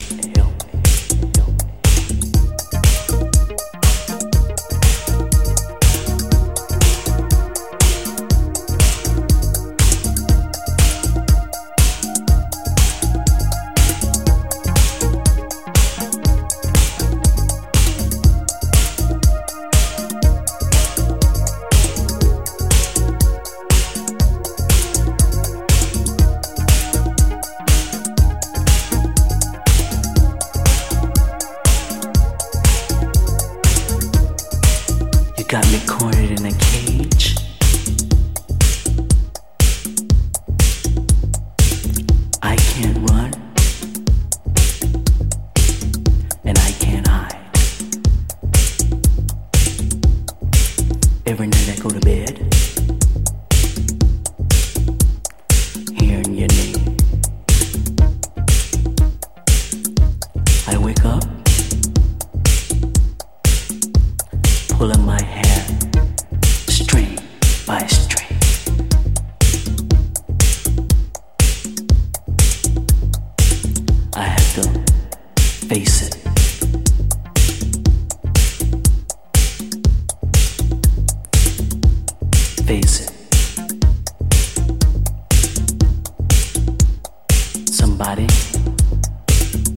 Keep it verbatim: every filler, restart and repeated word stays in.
Got me cornered in a cage. I can't run, and I can't hide. Every night I go to bed, hearing your name. I wake up, pulling my hair string by string. I have to face it. Face it. Somebody